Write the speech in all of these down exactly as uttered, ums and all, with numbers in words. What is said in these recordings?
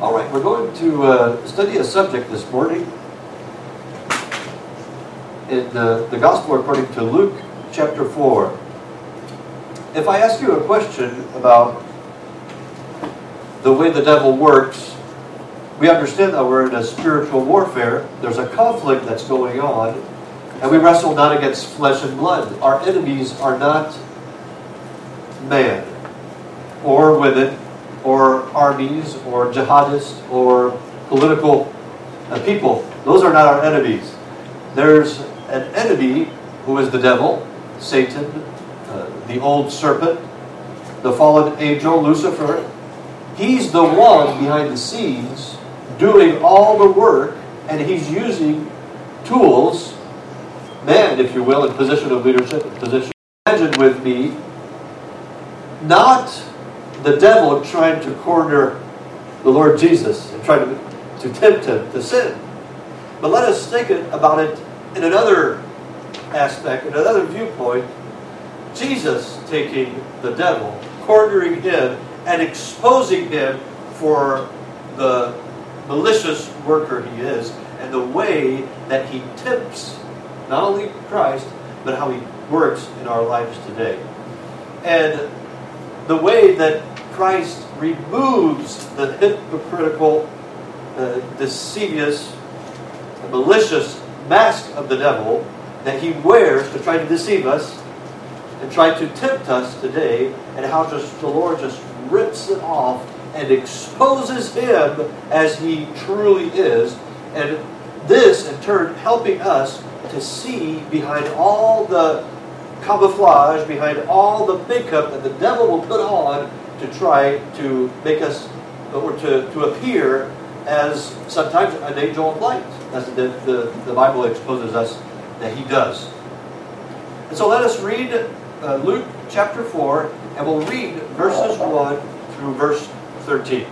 All right, we're going to uh, study a subject this morning in uh, the Gospel according to Luke chapter four. If I ask you a question about the way the devil works, we understand that we're in a spiritual warfare. There's a conflict that's going on, and we wrestle not against flesh and blood. Our enemies are not man or women or armies or jihadists or political uh, people. Those are not our enemies. There's an enemy who is the devil, Satan, uh, the old serpent, the fallen angel, Lucifer. He's the one behind the scenes doing all the work, and he's using tools, man, if you will, in position of leadership, in position. Imagine with me, not the devil trying to corner the Lord Jesus and trying to, to tempt him to sin. But let us think about it in another aspect, in another viewpoint. Jesus taking the devil, cornering him, and exposing him for the malicious worker he is, and the way that he tempts not only Christ, but how he works in our lives today. And the way that Christ removes the hypocritical, uh, deceivious, malicious mask of the devil that he wears to try to deceive us and try to tempt us today, and how just the Lord just rips it off and exposes him as he truly is. And this, in turn, helping us to see behind all the camouflage, behind all the makeup that the devil will put on to try to make us, or to, to appear as sometimes an angel of light, as the, the, the Bible exposes us that he does. And so let us read uh, Luke chapter four, and we'll read verses one through verse thirteen.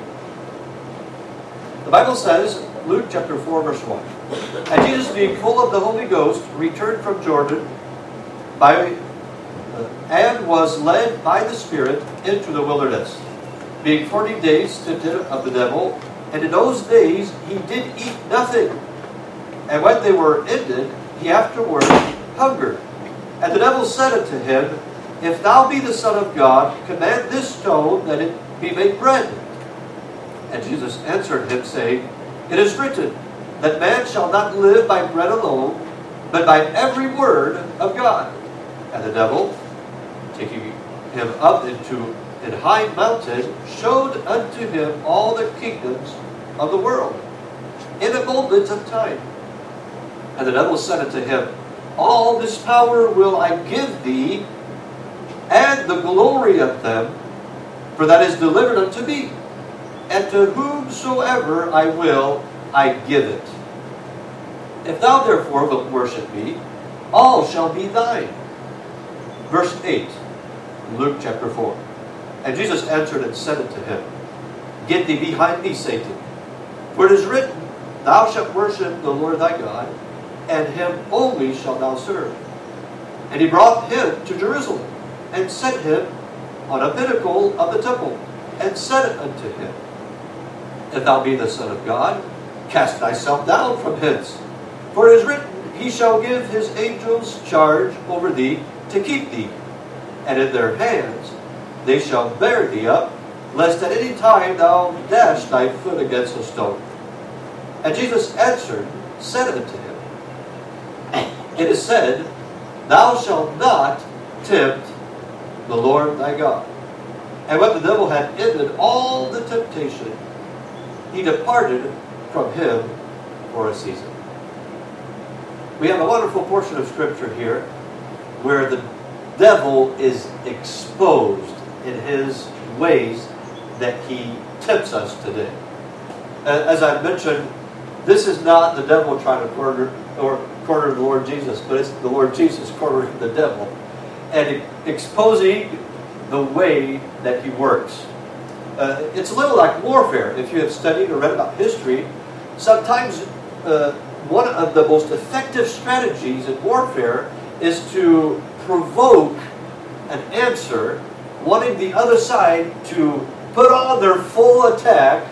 The Bible says, Luke chapter four, verse one, "And Jesus, being full of the Holy Ghost, returned from Jordan, by uh, and was led by the Spirit into the wilderness, being forty days tempted of the devil. And in those days he did eat nothing. And when they were ended, he afterward hungered. And the devil said unto him, If thou be the Son of God, command this stone that it be made bread. And Jesus answered him, saying, It is written, that man shall not live by bread alone, but by every word of God. And the devil, taking him up into an high mountain, showed unto him all the kingdoms of the world in a moment of time. And the devil said unto him, All this power will I give thee, and the glory of them, for that is delivered unto me, and to whomsoever I will, I give it. If thou therefore wilt worship me, all shall be thine." Verse eight, Luke chapter four. "And Jesus answered and said unto him, Get thee behind me, Satan. For it is written, Thou shalt worship the Lord thy God, and him only shalt thou serve. And he brought him to Jerusalem, and set him on a pinnacle of the temple, and said unto him, If thou be the Son of God, cast thyself down from hence. For it is written, He shall give his angels charge over thee, to keep thee, and in their hands they shall bear thee up, lest at any time thou dash thy foot against a stone. And Jesus answered, said unto him, It is said, Thou shalt not tempt the Lord thy God. And when the devil had ended all the temptation, he departed from him for a season." We have a wonderful portion of Scripture here where the devil is exposed in his ways that he tempts us today. As I mentioned, this is not the devil trying to corner or corner the Lord Jesus, but it's the Lord Jesus cornering the devil and exposing the way that he works. Uh, it's a little like warfare. If you have studied or read about history, sometimes uh, one of the most effective strategies in warfare is to provoke an answer, wanting the other side to put on their full attack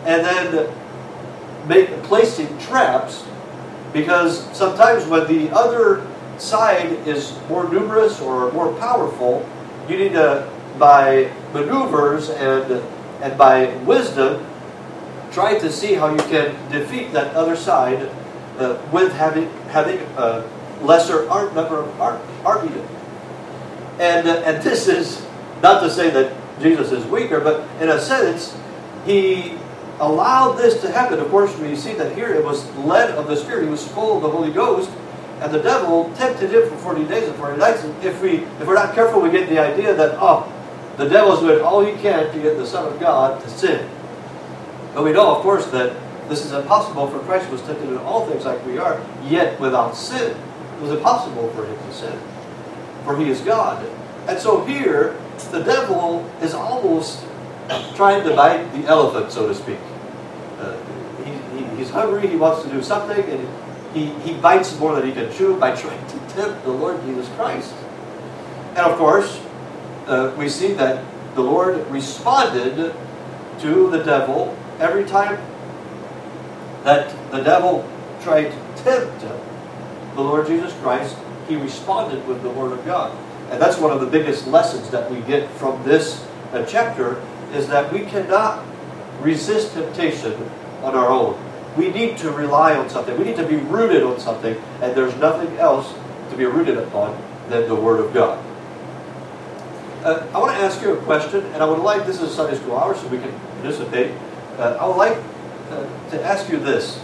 and then make, placing traps, because sometimes when the other side is more numerous or more powerful, you need to, by maneuvers and, and by wisdom, try to see how you can defeat that other side uh, with having, having a lesser arm, number of arm, army. And, uh, and this is not to say that Jesus is weaker, but in a sense, he allowed this to happen. Of course, we see that here it was led of the Spirit. He was full of the Holy Ghost, and the devil tempted him for forty days and forty nights. And if, we, if we're not careful, we get the idea that, oh, the devil's doing all he can to get the Son of God to sin. But we know, of course, that this is impossible, for Christ was tempted in all things like we are, yet without sin. It was impossible for him to sin, for he is God. And so here, the devil is almost trying to bite the elephant, so to speak. Uh, he, he, he's hungry, he wants to do something, and he, he bites more than he can chew by trying to tempt the Lord Jesus Christ. And of course, uh, we see that the Lord responded to the devil every time that the devil tried to tempt the Lord Jesus Christ. He responded with the Word of God. And that's one of the biggest lessons that we get from this uh, chapter, is that we cannot resist temptation on our own. We need to rely on something. We need to be rooted on something, and there's nothing else to be rooted upon than the Word of God. Uh, I want to ask you a question, and I would like, this is Sunday school hour, so we can participate. Uh, I would like uh, to ask you this.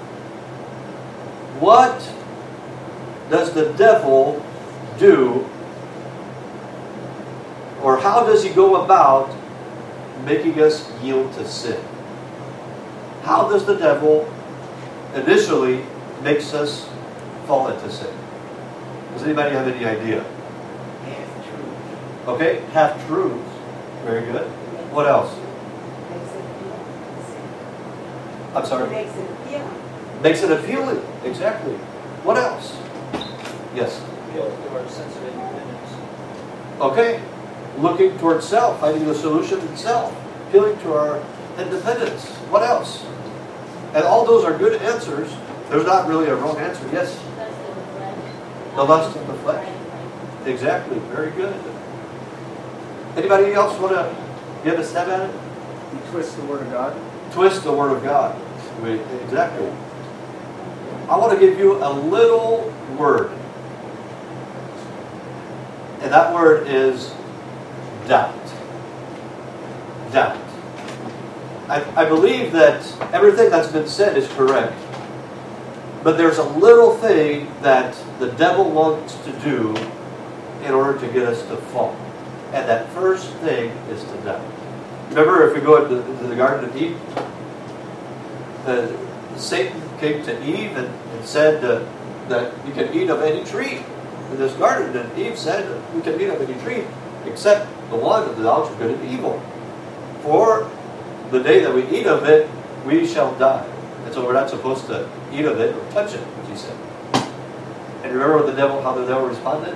What does the devil do, or how does he go about making us yield to sin? How does the devil initially makes us fall into sin? Does anybody have any idea? Half-truths. Okay, half-truths. Very good. What else? Makes it appealing. I'm sorry? It makes it appealing. Makes it appealing. Exactly. What else? Yes? Appeal to our sense of independence. Okay. Looking towards self, finding the solution in self, appealing to our independence. What else? And all those are good answers. There's not really a wrong answer. Yes? The lust of the flesh. Exactly. Very good. Anybody else want to give a stab at it? You twist the Word of God. Twist the Word of God. We- Exactly. I want to give you a little word. And that word is doubt. Doubt. I, I believe that everything that's been said is correct. But there's a little thing that the devil wants to do in order to get us to fall. And that first thing is to doubt. Remember, if we go into, into the Garden of Eden, uh, Satan came to Eve and, and said uh, that you can eat of any tree in this garden. And Eve said, we can eat of any tree except the one of the knowledge of good and evil. For the day that we eat of it, we shall die. And so we're not supposed to eat of it or touch it, as he said. And remember the devil, how the devil responded?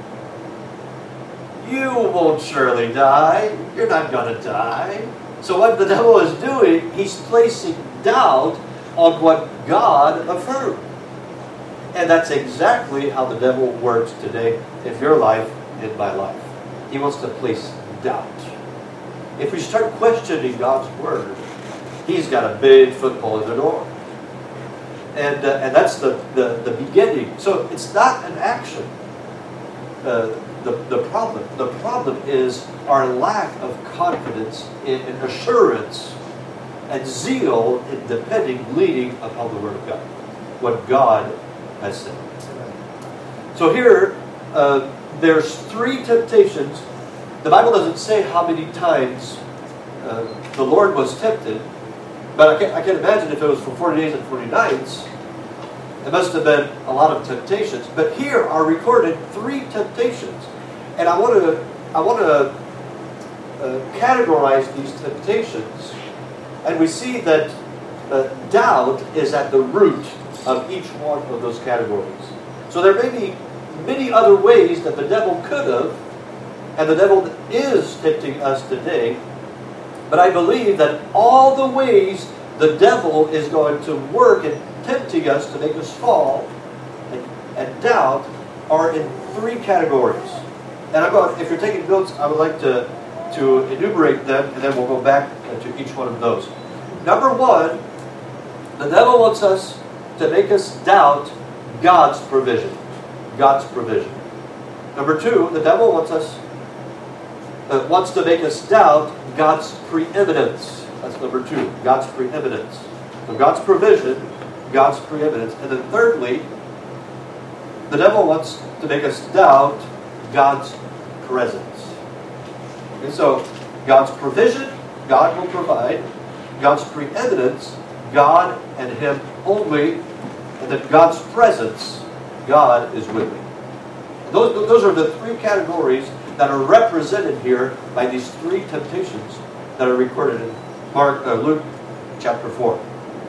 You won't surely die. You're not going to die. So what the devil is doing, he's placing doubt on what God affirmed. And that's exactly how the devil works today in your life, in my life. He wants to place doubt. If we start questioning God's Word, he's got a big foothold in the door. And, uh, and that's the, the, the beginning. So it's not an action. Uh, the, the problem. The problem is our lack of confidence in, in assurance and zeal in depending, leaning upon the Word of God. What God has said. So here, uh, there's three temptations. The Bible doesn't say how many times uh, the Lord was tempted, but I can, I can imagine if it was for forty days and forty nights, it must have been a lot of temptations. But here are recorded three temptations. And I want to, I want to uh, categorize these temptations. And we see that uh, doubt is at the root of each one of those categories. So there may be many other ways that the devil could have, and the devil is tempting us today, but I believe that all the ways the devil is going to work in tempting us to make us fall and, and doubt are in three categories. And I'm going, if you're taking notes, I would like to, to enumerate them, and then we'll go back to each one of those. Number one, the devil wants us to make us doubt God's provision. God's provision. Number two, the devil wants us uh, wants to make us doubt God's preeminence. That's number two, God's preeminence. So God's provision, God's preeminence. And then thirdly, the devil wants to make us doubt God's presence. And so God's provision, God will provide. God's preeminence, God and Him only. And then God's presence, God is with me. Those, those are the three categories that are represented here by these three temptations that are recorded in Mark, uh, Luke chapter four.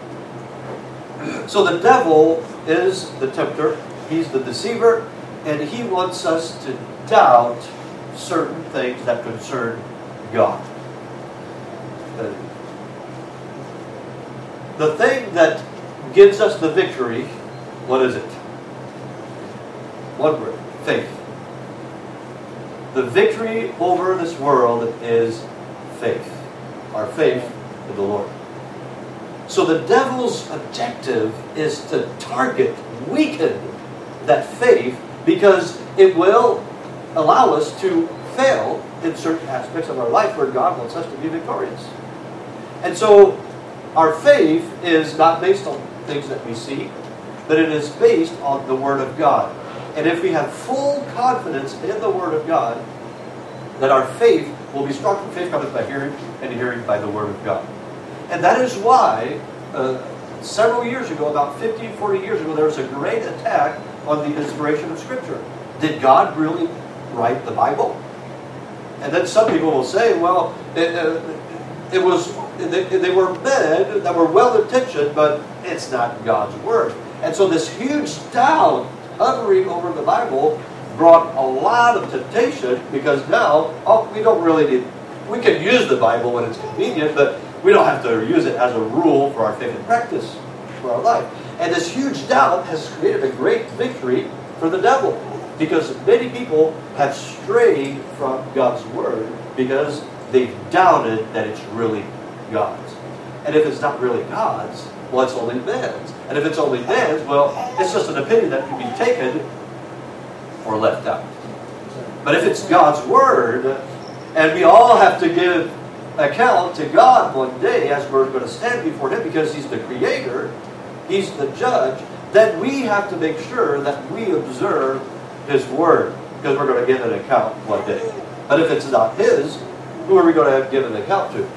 So the devil is the tempter, he's the deceiver, and he wants us to doubt certain things that concern God. Uh, the thing that gives us the victory, what is it? One word, faith. The victory over this world is faith. Our faith in the Lord. So the devil's objective is to target, weaken that faith, because it will allow us to fail in certain aspects of our life where God wants us to be victorious. And so our faith is not based on things that we see, but it is based on the Word of God. And if we have full confidence in the Word of God, then our faith will be strong. Faith cometh by hearing, and hearing by the Word of God. And that is why uh, several years ago, about fifteen, forty years ago, there was a great attack on the inspiration of Scripture. Did God really write the Bible? And then some people will say, well, it, uh, it was they, they were men that were well-intentioned, but it's not God's Word. And so this huge doubt hovering over the Bible brought a lot of temptation, because now, oh, we don't really need, we can use the Bible when it's convenient, but we don't have to use it as a rule for our faith and practice for our life. And this huge doubt has created a great victory for the devil, because many people have strayed from God's Word because they've doubted that it's really God's. And if it's not really God's, well, it's only man's. And if it's only man's, well, it's just an opinion that can be taken or left out. But if it's God's Word, and we all have to give account to God one day as we're going to stand before Him, because He's the Creator, He's the Judge, then we have to make sure that we observe His Word, because we're going to give an account one day. But if it's not His, who are we going to give an account to?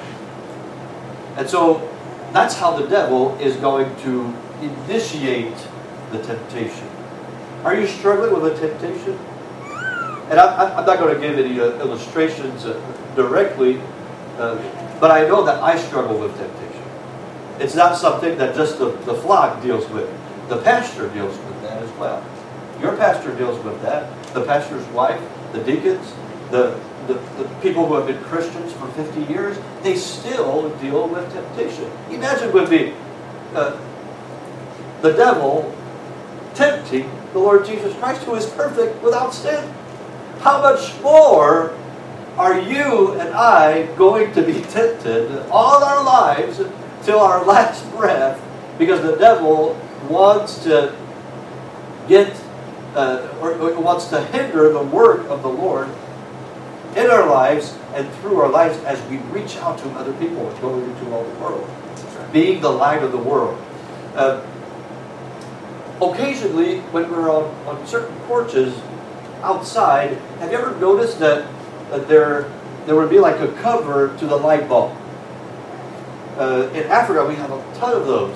And so that's how the devil is going to initiate the temptation. Are you struggling with a temptation? And I, I'm not going to give any uh, illustrations uh, directly, uh, but I know that I struggle with temptation. It's not something that just the, the flock deals with. The pastor deals with that as well. Your pastor deals with that. The pastor's wife, the deacons, the, the, the people who have been Christians for fifty years, they still deal with temptation. Imagine with me, uh, the devil tempting the Lord Jesus Christ, who is perfect without sin. How much more are you and I going to be tempted all our lives till our last breath, because the devil wants to get uh, or, or wants to hinder the work of the Lord in our lives and through our lives as we reach out to other people and go into all the world, being the light of the world. Uh, occasionally, when we're on, on certain porches outside, have you ever noticed that uh, there there would be like a cover to the light bulb? Uh, in Africa, we have a ton of those.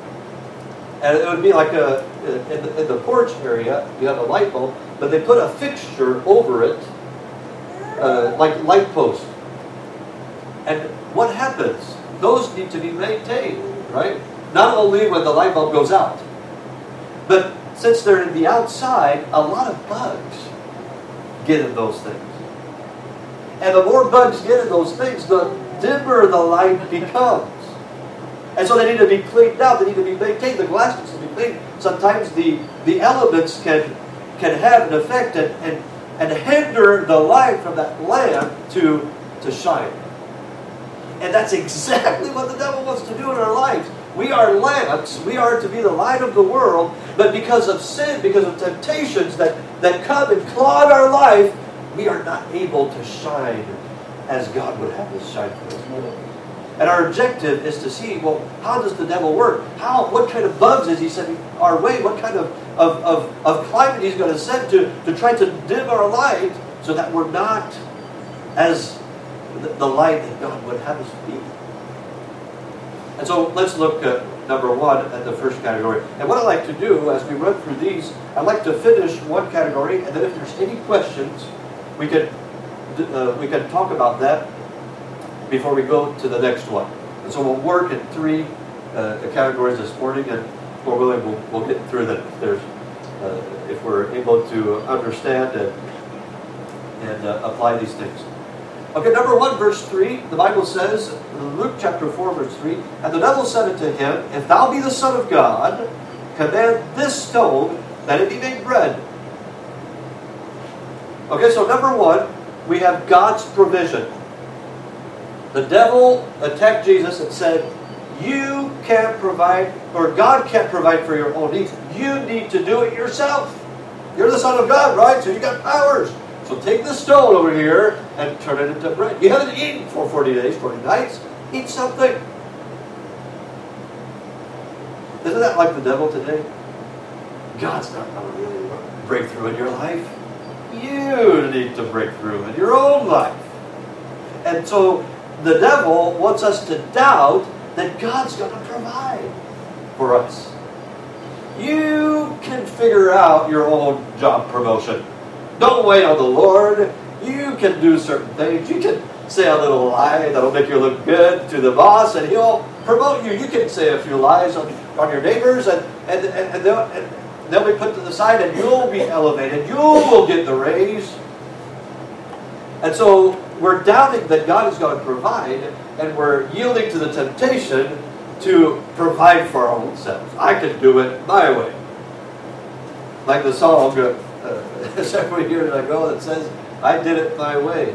And it would be like a, in the, in the porch area, you have a light bulb, but they put a fixture over it, uh, like light post. And what happens? Those need to be maintained, right? Not only when the light bulb goes out, but since they're in the outside, a lot of bugs get in those things. And the more bugs get in those things, the dimmer the light becomes. And so they need to be cleaned out. They need to be maintained. The glass needs to be cleaned. Sometimes the, the elements can can have an effect and, and, and hinder the light from that lamp to, to shine. And that's exactly what the devil wants to do in our lives. We are lamps. We are to be the light of the world. But because of sin, because of temptations that, that come and clog our life, we are not able to shine as God would have us shine for us. And our objective is to see, well, how does the devil work? How, what kind of bugs is he sending our way? What kind of, of, of, of climate he's going to send to, to try to dim our light so that we're not as the, the light that God would have us be. And so let's look at number one at the first category. And what I like to do as we run through these, I'd like to finish one category, and then if there's any questions, we can, uh, we can talk about that before we go to the next one. And so we'll work in three uh, categories this morning, and Lord willing, we'll, we'll get through them if, there's, uh, if we're able to understand and, and uh, apply these things. Okay, number one, verse three, the Bible says, Luke chapter four, verse three, and the devil said unto him, If thou be the Son of God, command this stone that it be made bread. Okay, so number one, we have God's provision. The devil attacked Jesus and said, you can't provide, or God can't provide for your own needs. You need to do it yourself. You're the Son of God, right? So you got powers. So take the stone over here and turn it into bread. You haven't eaten for forty days, forty nights. Eat something. Isn't that like the devil today? God's not going to really break through in your life. You need to break through in your own life. And so the devil wants us to doubt that God's going to provide for us. You can figure out your own job promotion. Don't wait on the Lord. You can do certain things. You can say a little lie that'll make you look good to the boss, and he'll promote you. You can say a few lies on, on your neighbors, and, and, and, and, they'll, and they'll be put to the side, and you'll be elevated. You will get the raise. And so we're doubting that God is going to provide, and we're yielding to the temptation to provide for our own selves. I can do it my way. Like the song uh, several years ago that says, I did it my way.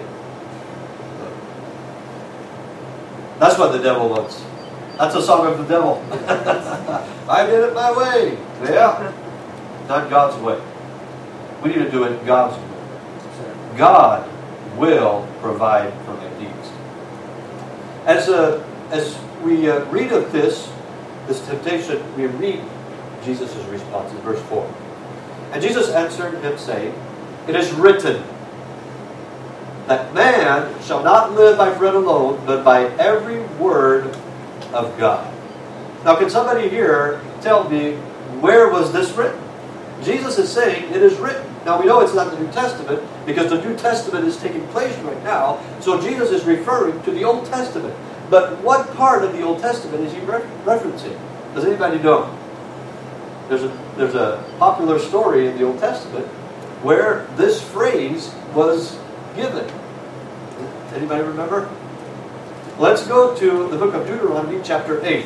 That's what the devil wants. That's a song of the devil. I did it my way. Yeah. Not God's way. We need to do it God's way. God will provide for their needs. As uh, as we uh, read of this, this temptation, we read Jesus' response in verse four. And Jesus answered him, saying, It is written, that man shall not live by bread alone, but by every word of God. Now, can somebody here tell me, where was this written? Jesus is saying, it is written. Now, we know it's not the New Testament, because the New Testament is taking place right now, so Jesus is referring to the Old Testament. But what part of the Old Testament is he re- referencing? Does anybody know? There's a, there's a popular story in the Old Testament where this phrase was given. Anybody remember? Let's go to the book of Deuteronomy chapter eight.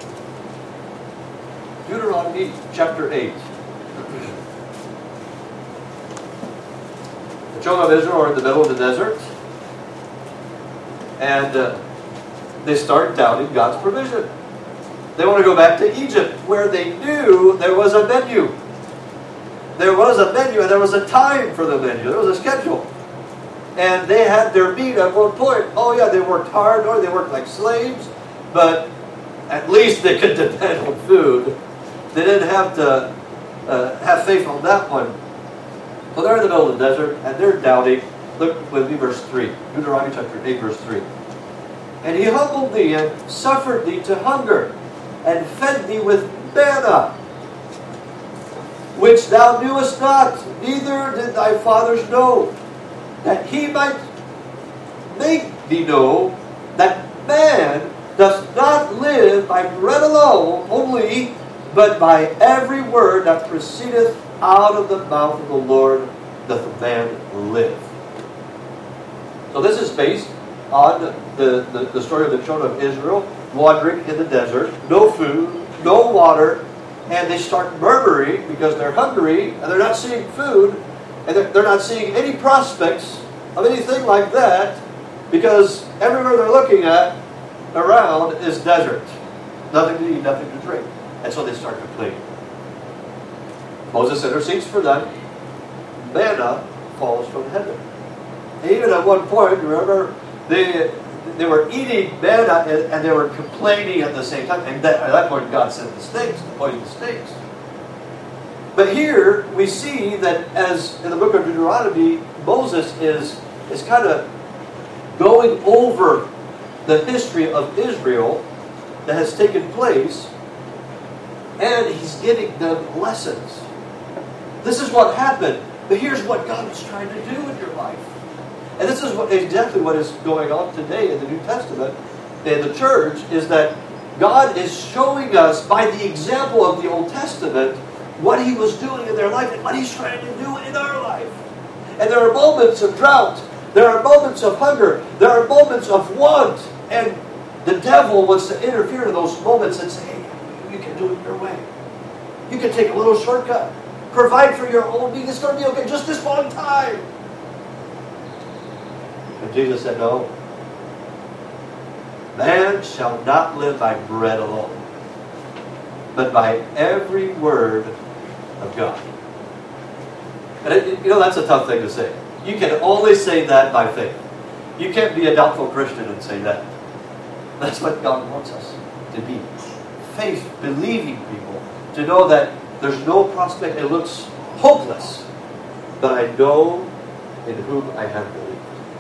Deuteronomy chapter eight. The children of Israel are in the middle of the desert, and uh, they start doubting God's provision. They want to go back to Egypt, where they knew there was a menu. There was a menu, and there was a time for the menu. There was a schedule. And they had their meat at one point. Oh yeah, they worked hard, or they worked like slaves, but at least they could depend on food. They didn't have to uh, have faith on that one. So they're in the middle of the desert, and they're doubting. Look with me, verse three. Deuteronomy chapter eight, verse three. And he humbled thee, and suffered thee to hunger, and fed thee with manna, which thou knewest not, neither did thy fathers know, that he might make thee know that man does not live by bread alone only, but by every word that proceedeth out of the mouth of the Lord doth man live. So this is based on the, the, the story of the children of Israel wandering in the desert, no food, no water, and they start murmuring because they're hungry and they're not seeing food, and they're, they're not seeing any prospects of anything like that, because everywhere they're looking at around is desert. Nothing to eat, nothing to drink. And so they start complaining. Moses intercedes for them. Manna falls from heaven. And even at one point, remember, they they were eating manna and, and they were complaining at the same time. And that, at that point, God sent the snakes, the poisonous snakes. But here we see that, as in the book of Deuteronomy, Moses is is kind of going over the history of Israel that has taken place, and he's giving them lessons. This is what happened, but here's what God is trying to do in your life. And this is what, exactly what is going on today in the New Testament, in the church, is that God is showing us, by the example of the Old Testament, what He was doing in their life and what He's trying to do in our life. And there are moments of drought. There are moments of hunger. There are moments of want. And the devil wants to interfere in those moments and say, hey, you can do it your way. You can take a little shortcut. Provide for your own needs. It's going to be okay just this one time. And Jesus said, no. Man shall not live by bread alone, but by every word of God. And it, you know, that's a tough thing to say. You can only say that by faith. You can't be a doubtful Christian and say that. That's what God wants us to be. Faith-believing people. To know that there's no prospect. It looks hopeless. But I know in whom I have believed.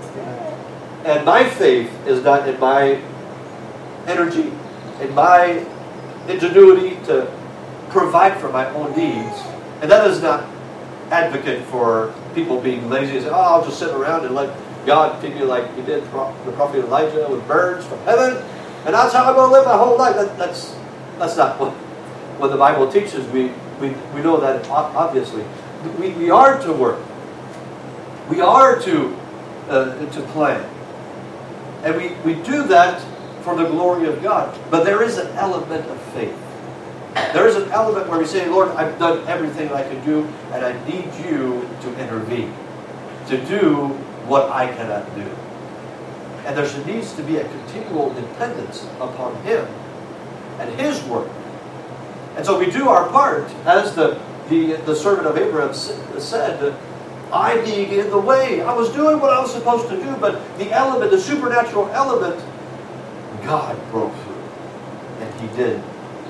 And my faith is not in my energy, in my ingenuity to provide for my own needs. And that is not advocate for people being lazy and say, oh, I'll just sit around and let God feed me like He did the prophet Elijah with birds from heaven, and that's how I'm going to live my whole life. That, that's that's not what, what the Bible teaches. We, we, we know that obviously. We, we are to work. We are to, uh, to plan. And we, we do that for the glory of God. But there is an element of faith. There is an element where we say, Lord, I've done everything I can do, and I need You to intervene, to do what I cannot do. And there needs to be a continual dependence upon Him and His work. And so we do our part, as the, the, the servant of Abraham said, I being in the way, I was doing what I was supposed to do, but the element, the supernatural element, God broke through. And He did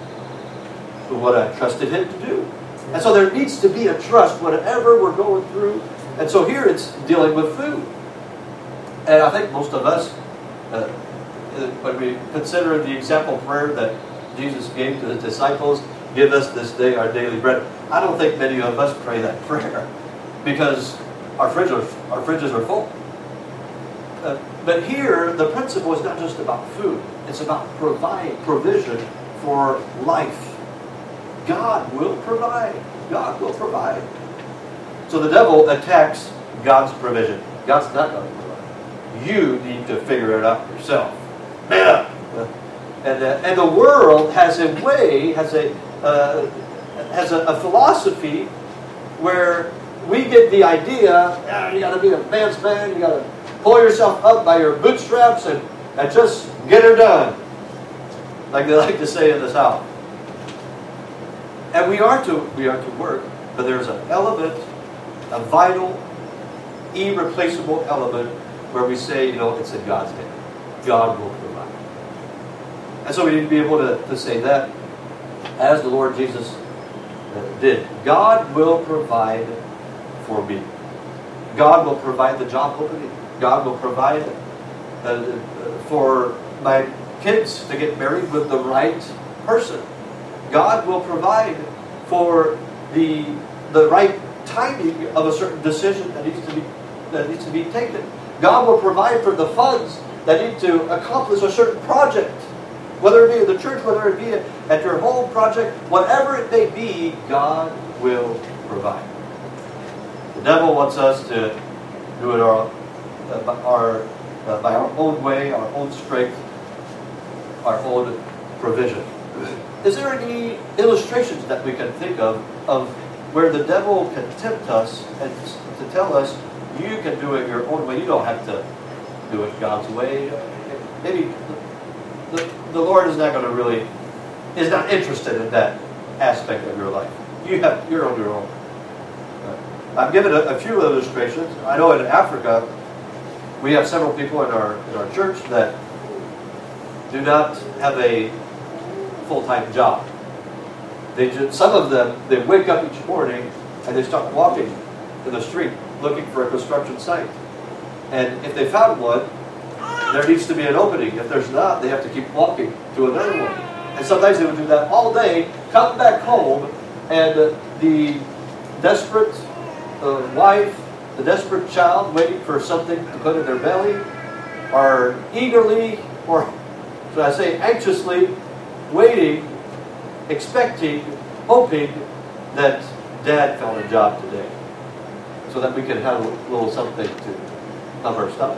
what I trusted Him to do. And so there needs to be a trust whatever we're going through. And so here it's dealing with food. And I think most of us, uh, when we consider the example prayer that Jesus gave to His disciples, give us this day our daily bread, I don't think many of us pray that prayer because our fridges are, our fridges are full. Uh, but here, the principle is not just about food. It's about provide, provision for life. God will provide. God will provide. So the devil attacks God's provision. God's not going to provide. You need to figure it out yourself. Man up! And, uh, and the world has a way, has a uh, has a, a philosophy where we get the idea, ah, you got to be a man's man, you got to pull yourself up by your bootstraps and, and just get her done, like they like to say in the South. And we are to we are to work, but there's an element, a vital, irreplaceable element where we say, you know, it's in God's hand. God will provide. And so we need to be able to, to say that as the Lord Jesus did. God will provide for me. God will provide the job opening. God will provide uh, for my kids to get married with the right person. God will provide for the the right timing of a certain decision that needs to be that needs to be taken. God will provide for the funds that need to accomplish a certain project, whether it be at the church, whether it be at your home project, whatever it may be, God will provide. The devil wants us to do it our, uh, our uh, by our own way, our own strength. our own provision. Is there any illustrations that we can think of of where the devil can tempt us and to tell us, you can do it your own way, you don't have to do it God's way? Maybe the, the Lord is not going to really, is not interested in that aspect of your life. You have, you're on your own. I've given a, a few illustrations. I know in Africa, we have several people in our in our church that do not have a full-time job. They just, some of them, they wake up each morning and they start walking in the street looking for a construction site. And if they found one, there needs to be an opening. If there's not, they have to keep walking to another one. And sometimes they would do that all day, come back home, and uh, the desperate uh, wife, the desperate child waiting for something to put in their belly are eagerly, or should I say anxiously, waiting, expecting, hoping that Dad found a job today so that we can have a little something to cover our stomach.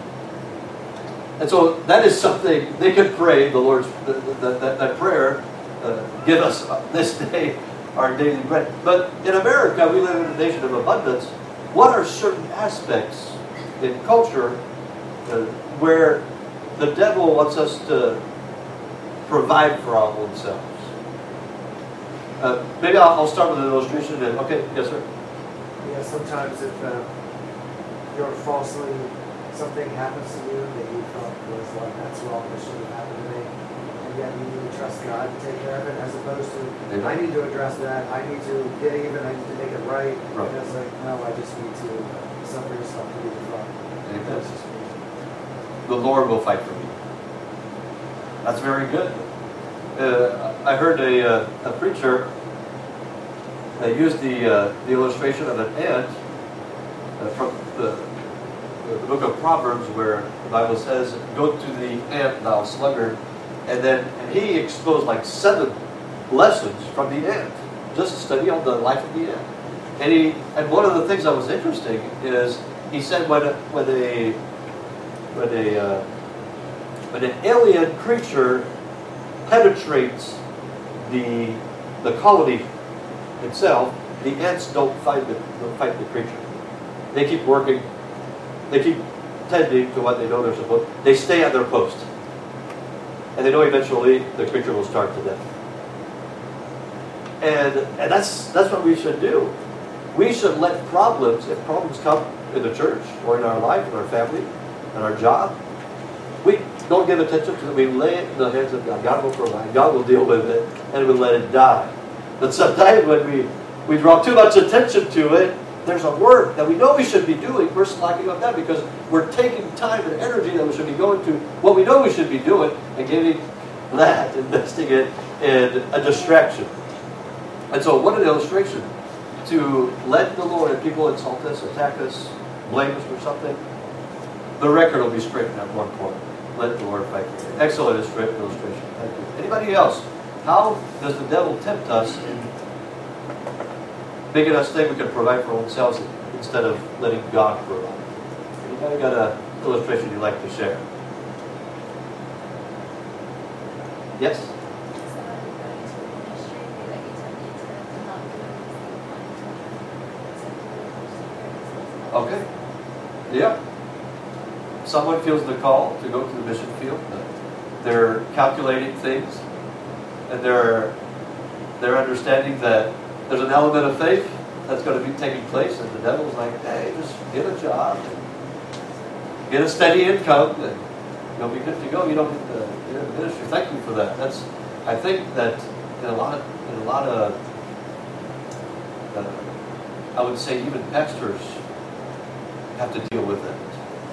And so that is something they could pray, the Lord's, that, that, that prayer, uh, give us this day our daily bread. But in America, we live in a nation of abundance. What are certain aspects in culture uh, where the devil wants us to provide for our own selves? Uh, maybe I'll, I'll start with an illustration. And, okay, yes, sir. Yeah, sometimes if uh, you're falsely, something happens to you that you thought was like, that's wrong, this shouldn't have happened to me. And yet you need to trust God to take care of it, as opposed to, Amen. I need to address that, I need to get even, I need to make it right. Right. And it's like, no, I just need to suffer yourself to be the problem. Amen. That's just me. The Lord will fight for me. That's very good. Uh, I heard a, uh, a preacher uh, use the, uh, the illustration of an ant uh, from the, the book of Proverbs, where the Bible says, go to the ant, thou sluggard. And then and he exposed like seven lessons from the ant, just to study on the life of the ant. And he and one of the things that was interesting is he said when a, when a when a uh, when an alien creature penetrates the the colony itself, the ants don't fight the don't fight the creature. They keep working. They keep tending to what they know they're supposed. They stay at their post, and they know eventually the creature will starve to death. And and that's that's what we should do. We should let problems, if problems come in the church or in our life, in our family, in our job, we don't give attention to it. We lay it in the hands of God. God will provide. God will deal with it, and we let it die. But sometimes when we, we draw too much attention to it, there's a work that we know we should be doing. We're slacking on that because we're taking time and energy that we should be going to what we know we should be doing and giving that, investing it in a distraction. And so what an illustration. To let the Lord, and people insult us, attack us, blame us for something, the record will be straightened at one point. Let the Lord fight for you. Excellent illustration. Thank you. Anybody else? How does the devil tempt us in making us think we can provide for ourselves instead of letting God provide? Anybody got an illustration you'd like to share? Yes? Okay. Yeah. Someone feels the call to go to the mission field. They're calculating things, and they're they're understanding that there's an element of faith that's going to be taking place, and the devil's like, hey, just get a job, and get a steady income, and you'll be good to go. You don't get the, you know, ministry. Thank you for that. That's I think that in a lot of in a lot of uh, I would say even pastors have to deal with it.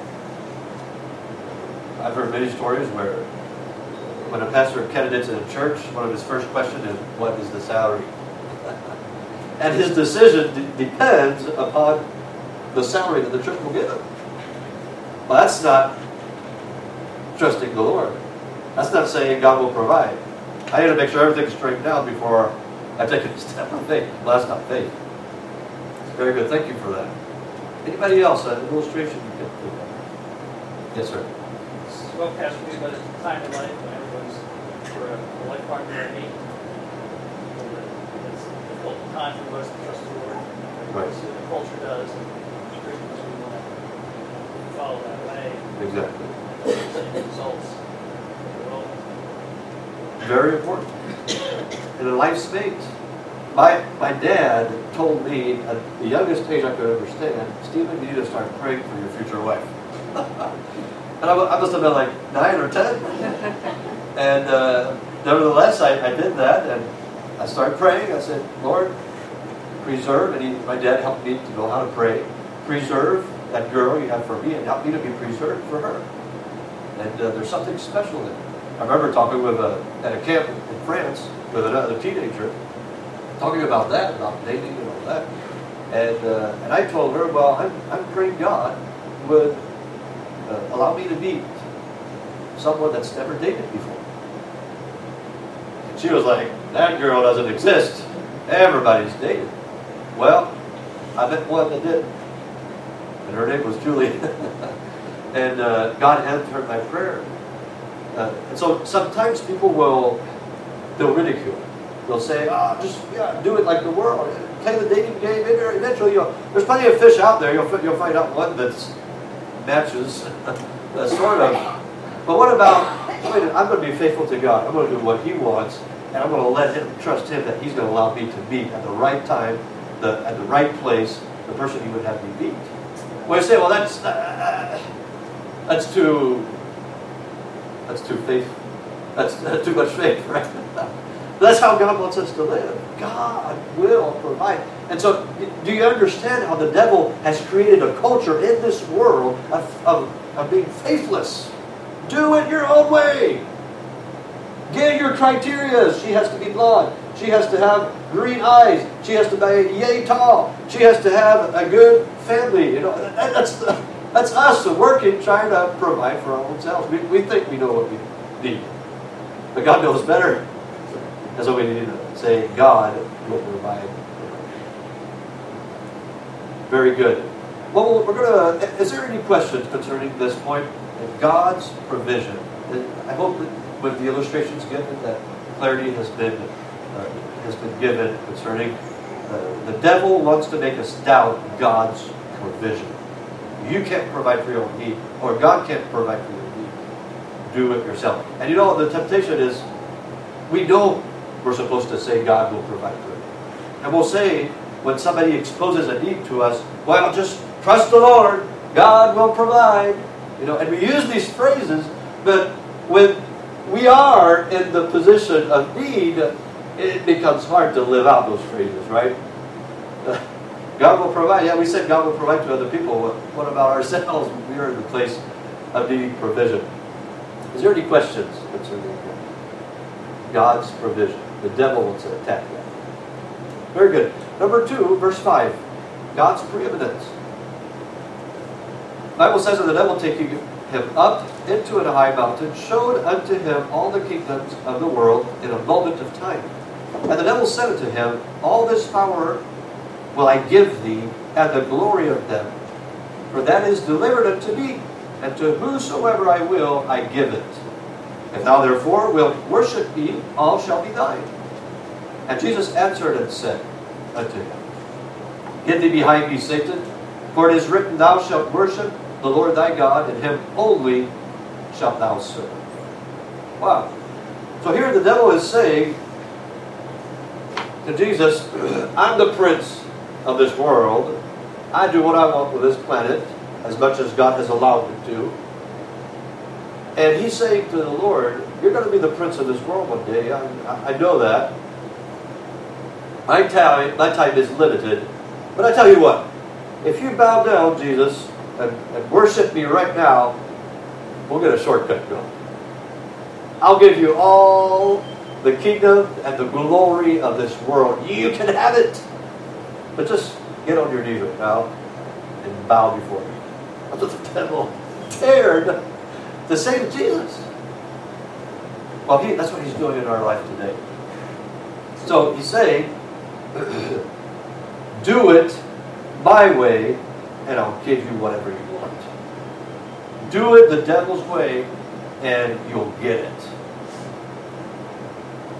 I've heard many stories where when a pastor candidates in a church, one of his first questions is, what is the salary? And his decision d- depends upon the salary that the church will give him. Well, that's not trusting the Lord. That's not saying God will provide. I need to make sure everything's straightened out before I take a step of faith. Well, that's not faith. Very good. Thank you for that. Anybody else? An illustration you can think of? Yes, sir. Well past me, but it's time in life when everyone's for a a life partner or mate. It's a difficult time for us to trust the Lord. Right. See what the culture does, and as Christians we want to follow that way. Exactly. And the same results. Well, Very important. And a life's mate. My, my dad told me at the youngest age I could understand, Stephen, you need to start praying for your future wife. And I, I must have been like nine or ten. And uh, nevertheless, I, I did that, and I started praying. I said, Lord, preserve, and he, my dad helped me to know how to pray. Preserve that girl you have for me, and help me to be preserved for her. And uh, there's something special in it. I remember talking with a, at a camp in France with another teenager, talking about that, about dating and all that. And uh, and I told her, well, I'm, I'm praying God would uh, allow me to meet someone that's never dated before. And she was like, that girl doesn't exist. Everybody's dated. Well, I met one that did. And her name was Julie. And uh, God answered my prayer. Uh, and so sometimes people will, they'll ridicule. They'll say, oh, just yeah, do it like the world. Play the dating game. Eventually, you'll, there's plenty of fish out there. You'll, you'll find out one that matches, uh, sort of. But what about, wait, I'm going to be faithful to God. I'm going to do what He wants. And I'm going to let Him, trust Him that He's going to allow me to meet at the right time, the, at the right place, the person He would have me meet. Well, you say, well, that's, uh, that's too, that's too faith. That's uh, too much faith, right? That's how God wants us to live. God will provide. And so, do you understand how the devil has created a culture in this world of, of, of being faithless? Do it your own way. Get your criteria. She has to be blonde. She has to have green eyes. She has to be yay tall. She has to have a good family. You know, that, that's the, that's us working, trying to provide for our own selves. We, we think we know what we need, but God knows better. That's what we need to say. God will provide. Very good. Well, we're going to. Is there any questions concerning this point? God's provision. I hope that with the illustrations given, that clarity has been uh, has been given concerning. Uh, the devil wants to make us doubt God's provision. You can't provide for your own need, or God can't provide for your need. Do it yourself. And you know the temptation is, we know. We're supposed to say God will provide for it. And we'll say, when somebody exposes a need to us, well, just trust the Lord. God will provide. You know, and we use these phrases, but when we are in the position of need, it becomes hard to live out those phrases, right? God will provide. Yeah, we said God will provide to other people. What, what about ourselves when we are in the place of needing provision? Is there any questions concerning God's provision? The devil wants to attack that. Very good. Number two, verse five. God's preeminence. The Bible says that the devil taking him up into a high mountain showed unto him all the kingdoms of the world in a moment of time. And the devil said unto him, all this power will I give thee, and the glory of them. For that is delivered unto me, and to whosoever I will I give it. If thou therefore wilt worship me, all shall be thine. And Jesus answered and said unto him, get thee behind me, Satan, for it is written, thou shalt worship the Lord thy God, and him only shalt thou serve. Wow. So here the devil is saying to Jesus, I'm the prince of this world. I do what I want with this planet, as much as God has allowed me to. And he's saying to the Lord, you're going to be the prince of this world one day. I, I know that. My time, my time is limited. But I tell you what, if you bow down, Jesus, and, and worship me right now, we'll get a shortcut going. I'll give you all the kingdom and the glory of this world. You can have it. But just get on your knees right now and bow before me. That's what the devil dared to say to Jesus. Well, he, that's what he's doing in our life today. So he's saying, do it my way, and I'll give you whatever you want. Do it the devil's way, and you'll get it.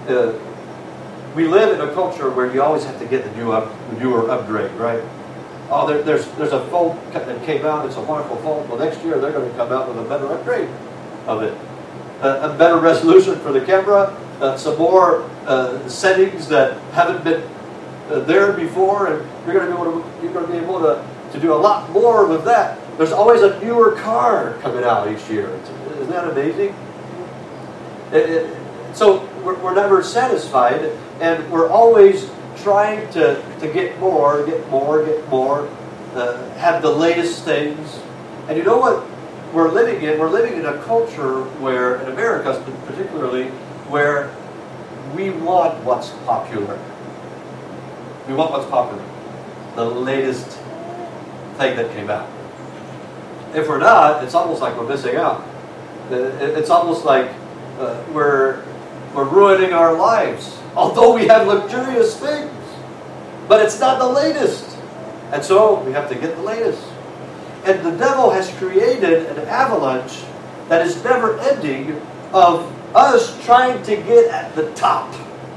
uh, we live in a culture where you always have to get the new up, the newer upgrade, right? Oh, there, there's there's a phone that came out. It's a wonderful phone. Well, next year they're going to come out with a better upgrade of it, uh, a better resolution for the camera, uh, some more uh, settings that haven't been uh, there before, and you're going to be able to you're going to be able to, to do a lot more with that. There's always a newer car coming out each year. It's, isn't that amazing? It, it, so we're, we're never satisfied, and we're always trying to, to get more, get more, get more, uh, have the latest things. And you know what we're living in? We're living in a culture where, in America particularly, where we want what's popular. We want what's popular. The latest thing that came out. If we're not, it's almost like we're missing out. It's almost like uh, we're, we're ruining our lives. Although we have luxurious things. But it's not the latest. And so we have to get the latest. And the devil has created an avalanche that is never ending of us trying to get at the top.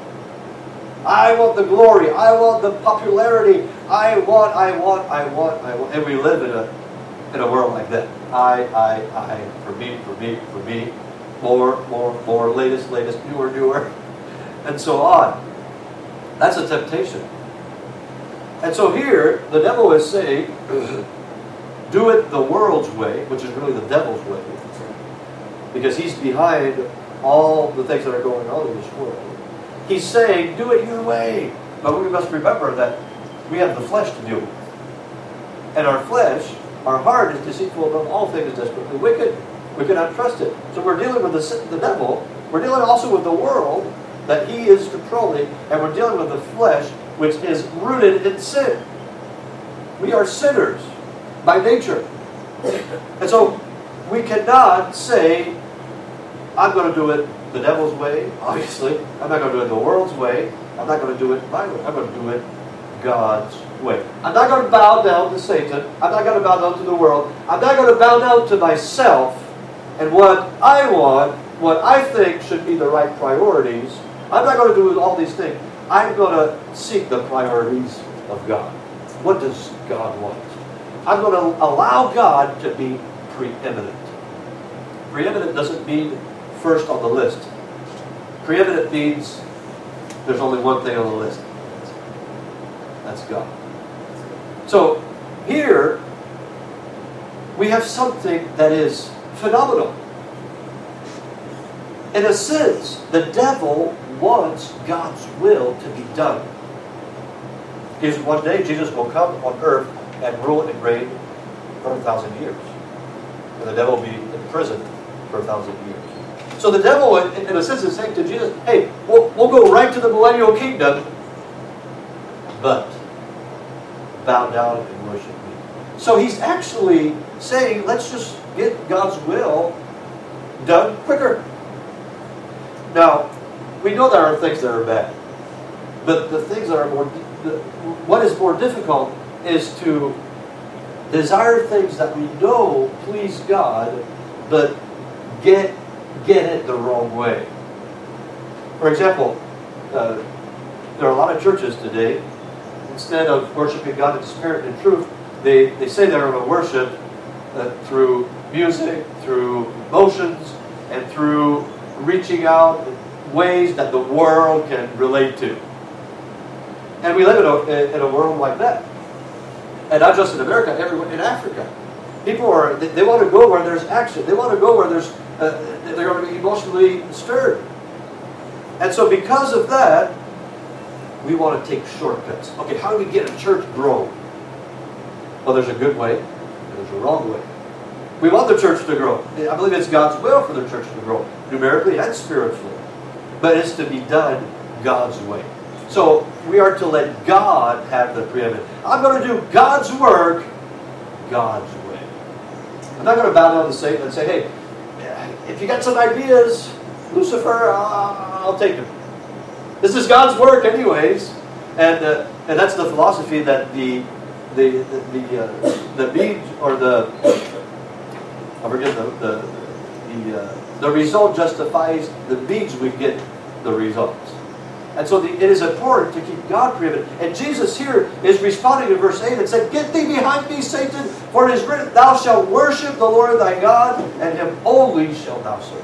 I want the glory. I want the popularity. I want, I want, I want, I want. And we live in a in a world like that. I, I, I, for me, for me, for me. More, more, more, latest, latest, newer, newer. And so on. That's a temptation. And so here, the devil is saying, do it the world's way, which is really the devil's way. Because he's behind all the things that are going on in this world. He's saying, do it your way. But we must remember that we have the flesh to deal with. And our flesh, our heart is deceitful above all things, desperately wicked. We cannot trust it. So we're dealing with the, the devil. We're dealing also with the world that he is controlling. And we're dealing with the flesh, which is rooted in sin. We are sinners by nature. And so we cannot say, I'm going to do it the devil's way, obviously. I'm not going to do it the world's way. I'm not going to do it my way. I'm going to do it God's way. I'm not going to bow down to Satan. I'm not going to bow down to the world. I'm not going to bow down to myself and what I want, what I think should be the right priorities. I'm not going to do all these things. I'm going to seek the priorities of God. What does God want? I'm going to allow God to be preeminent. Preeminent doesn't mean first on the list. Preeminent means there's only one thing on the list. That's God. So here we have something that is phenomenal. In a sense, the devil wants God's will to be done. Because one day Jesus will come on earth and rule and reign for a thousand years. And the devil will be in prison for a thousand years. So the devil, in, in a sense, is saying to Jesus, hey, we'll, we'll go right to the millennial kingdom, but bow down and worship me. So he's actually saying, let's just get God's will done quicker. Now, we know there are things that are bad, but the things that are more, the, what is more difficult is to desire things that we know please God, but get get it the wrong way. For example, uh, there are a lot of churches today, instead of worshiping God in spirit and truth, they, they say they're going to worship uh, through music, through emotions, and through reaching out in ways that the world can relate to. And we live in a, in a world like that. And not just in America, everywhere in Africa. People are, they, they want to go where there's action. They want to go where there's, uh, they're going to be emotionally stirred. And so because of that, we want to take shortcuts. Okay, how do we get a church growing? Well, there's a good way, and there's a wrong way. We want the church to grow. I believe it's God's will for the church to grow, numerically and spiritually. But it's to be done God's way. So we are to let God have the preeminent. I'm going to do God's work God's way. I'm not going to bow down to Satan and say, hey, if you got some ideas, Lucifer, I'll, I'll take them. This is God's work anyways. And uh, and that's the philosophy that the the the the, uh, the bead or the I forget the the the, uh, the result justifies the means we get the results. And so the, it is important to keep God preeminent. And Jesus here is responding to verse eight and said, "Get thee behind me, Satan, for it is written, Thou shalt worship the Lord thy God, and him only shalt thou serve."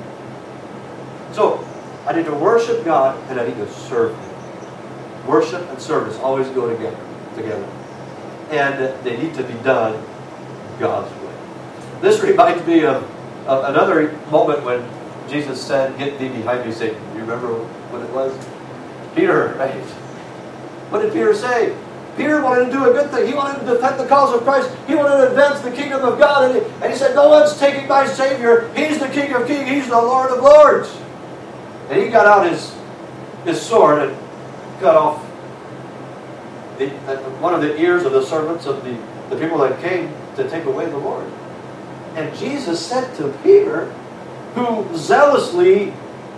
So, I need to worship God and I need to serve Him. Worship and service always go together. together. And they need to be done God's way. This reminds me of uh, another moment when Jesus said, "Get thee behind me, Satan." Do you remember what it was? Peter, right? What did Peter say? Peter wanted to do a good thing. He wanted to defend the cause of Christ. He wanted to advance the kingdom of God. And he, and he said, "No one's taking my Savior. He's the King of Kings. He's the Lord of Lords." And he got out his, his sword and cut off the, one of the ears of the servants of the, the people that came to take away the Lord. And Jesus said to Peter, who zealously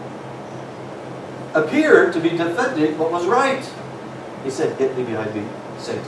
appeared to be defending what was right, he said, "Get thee behind me, Satan."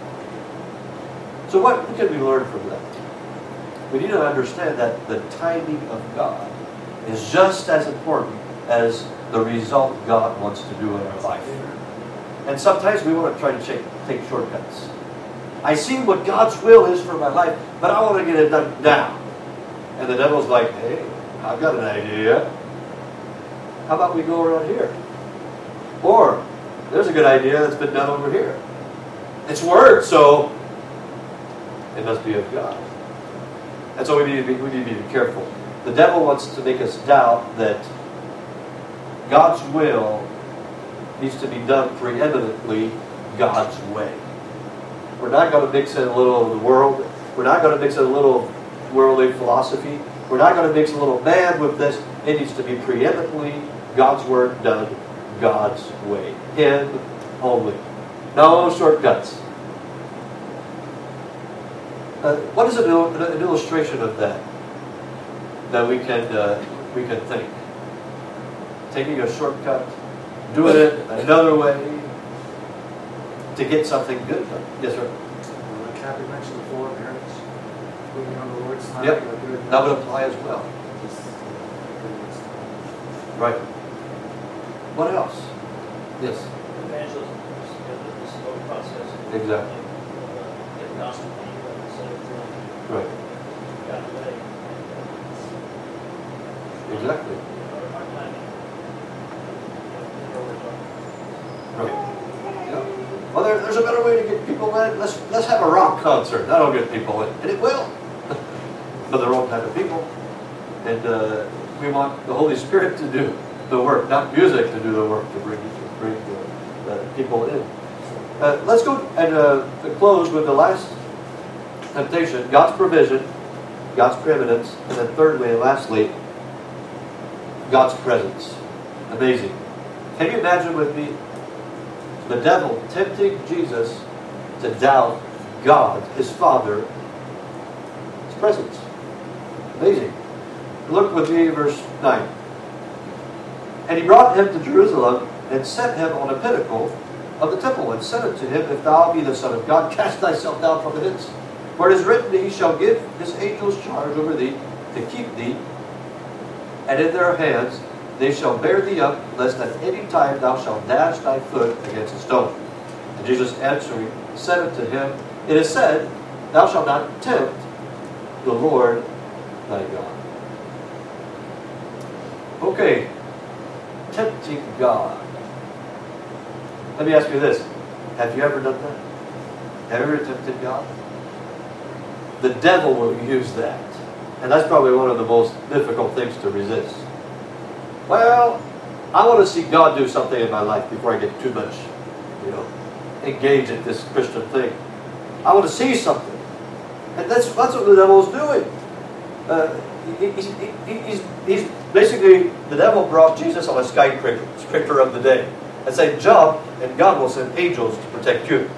So what can we learn from that? We need to understand that the timing of God is just as important as the result God wants to do in our life. And sometimes we want to try to take, take shortcuts. I see what God's will is for my life, but I want to get it done now. And the devil's like, "Hey, I've got an idea. How about we go around here?" Or, "There's a good idea that's been done over here. It's word, so it must be of God." And so we need to be, we need to be careful. The devil wants to make us doubt that God's will needs to be done preeminently God's way. We're not going to mix in a little of the world. We're not going to mix in a little worldly philosophy. We're not going to mix a little man with this. It needs to be preeminently God's word done God's way. Him only. No shortcuts. Uh, what is an, an illustration of that that we can uh, we can think? Taking a shortcut, doing it another way to get something good done. Yes, sir. Like Kathy mentioned before, parents moving on the Lord's time. Yep. they're doing That would apply as well. just, uh, Right. What else? Yes. Evangelism is the slow process. Exactly. Get the gospel to you instead of doing Right. God's way. Exactly. Our our timing. You know, we're talking. Right. Yeah. Well, there, there's a better way to get people in. Let's let's have a rock concert. That'll get people in, and it will. For their own type of people, and uh, we want the Holy Spirit to do the work, not music to do the work to bring to bring the, uh, people in. Uh, let's go and uh, to close with the last temptation: God's provision, God's preeminence, and then thirdly and lastly, God's presence. Amazing. Can you imagine with me the devil tempting Jesus to doubt God, His Father, His presence? Amazing. Look with me at verse nine. "And he brought him to Jerusalem, and set him on a pinnacle of the temple, and said unto him, If thou be the Son of God, cast thyself down from hence. For it is written, He shall give His angels charge over thee, to keep thee, and in their hands they shall bear thee up, lest at any time thou shalt dash thy foot against a stone. And Jesus answering said unto him, It is said, Thou shalt not tempt the Lord thy God." Okay, tempting God. Let me ask you this. Have you ever done that? Have you ever tempted God? The devil will use that. And that's probably one of the most difficult things to resist. Well, I want to see God do something in my life before I get too much, you know, engaged in this Christian thing. I want to see something. And that's, that's what the devil is doing. Uh, he, he, he, he's, he's basically, the devil brought Jesus on a skyscraper of the day and said, "Jump, and God will send angels to protect you."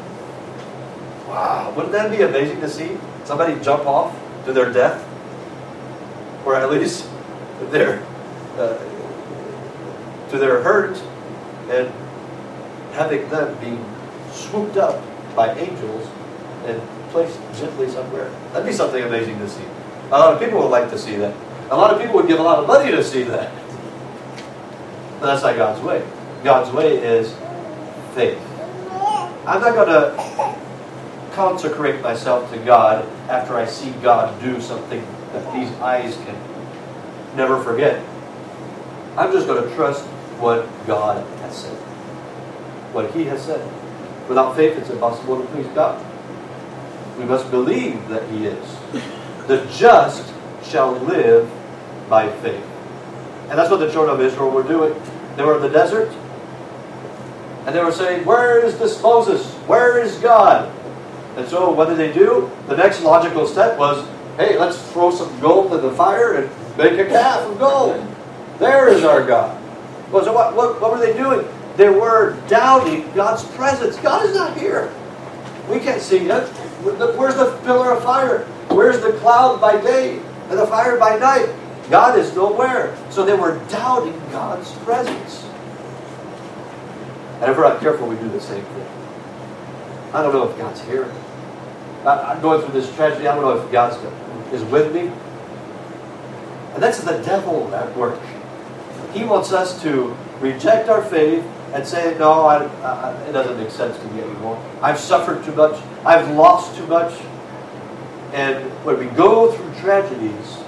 Wow, wouldn't that be amazing to see somebody jump off to their death? Or at least their, uh, to their hurt, and having them be swooped up by angels and placed gently somewhere. That'd be something amazing to see. A lot of people would like to see that. A lot of people would give a lot of money to see that. But that's not God's way. God's way is faith. I'm not going to consecrate myself to God after I see God do something that these eyes can never forget. I'm just going to trust what God has said. What He has said. Without faith, it's impossible to please God. We must believe that He is. The just shall live by faith. And that's what the children of Israel were doing. They were in the desert, and they were saying, where is this Moses? Where is God? And so what did they do? The next logical step was, hey, let's throw some gold in the fire and make a calf of gold. There is our God. Well, so what, what, what were they doing? They were doubting God's presence. God is not here. We can't see Him. Where's the pillar of fire? Where's the cloud by day and the fire by night? God is nowhere. So they were doubting God's presence. And if we're not careful, we do the same thing. I don't know if God's here. I'm going through this tragedy. I don't know if God is with me. And that's the devil at work. He wants us to reject our faith and say, no, I, I, it doesn't make sense to me anymore. I've suffered too much. I've lost too much. And when we go through tragedies,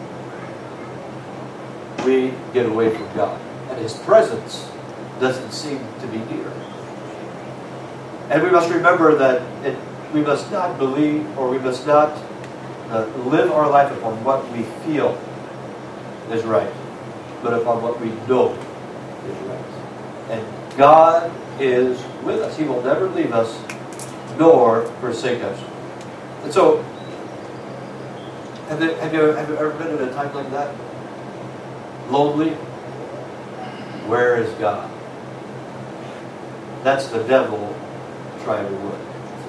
we get away from God. And His presence doesn't seem to be near. And we must remember that it, we must not believe, or we must not uh, live our life upon what we feel is right, but upon what we know is right. And God is with us. He will never leave us nor forsake us. And so, have you, have you, have you ever been in a time like that? Lonely? Where is God? That's the devil trying to work.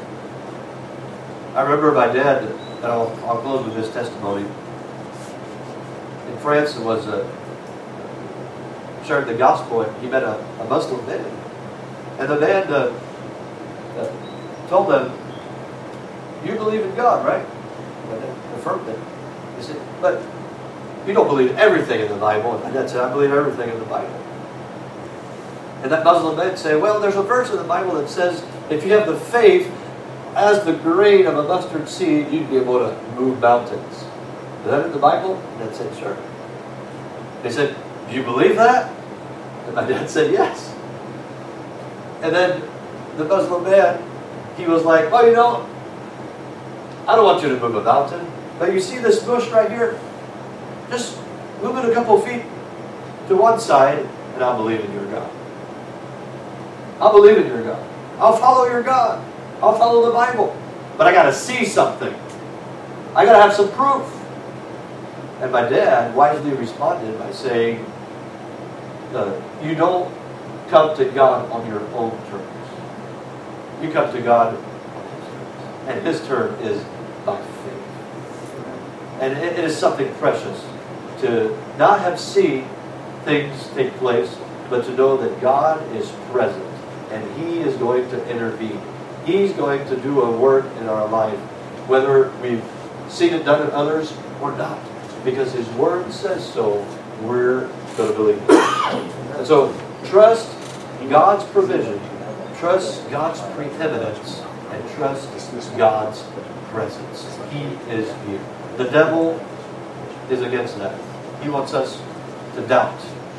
I remember my dad, and I'll, I'll close with this testimony. In France, it was a, shared the gospel, and he met a, a Muslim man. And the man uh, uh, told them, you believe in God, right? And they affirmed it. He said, but you don't believe everything in the Bible. And my dad said, I believe everything in the Bible. And that Muslim man said, well, there's a verse in the Bible that says, if you have the faith as the grain of a mustard seed, you'd be able to move mountains. Is that in the Bible? And Dad said, sure. They said, do you believe that? And my dad said, yes. And then the Muslim man, he was like, oh, you know, I don't want you to move a mountain, but you see this bush right here? Just move it a couple feet to one side, and I'll believe in your God. I'll believe in your God. I'll follow your God. I'll follow the Bible. But I got to see something. I got to have some proof. And my dad wisely responded by saying, uh, you don't come to God on your own terms. You come to God on His terms. And His term is by faith. And it, it is something precious to not have seen things take place, but to know that God is present and He is going to intervene. He's going to do a work in our life, whether we've seen it done in others or not. Because His Word says so, we're going to believe it. And so, trust God's provision, trust God's preeminence, and trust God's presence. He is here. The devil is against that. He wants us to doubt.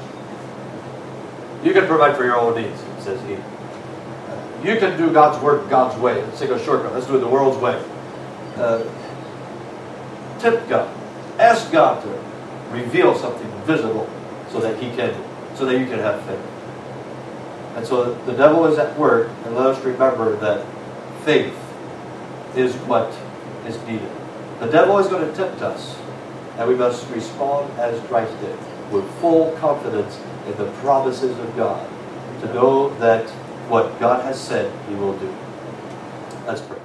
You can provide for your own needs, says he. You can do God's work God's way. Let's take a shortcut. Let's do it the world's way. Uh, tempt God. Ask God to reveal something visible so that He can, so that you can have faith. And so the devil is at work, and let us remember that faith is what is needed. The devil is going to tempt us, and we must respond as Christ did, with full confidence in the promises of God, to know that what God has said He will do. Let's pray.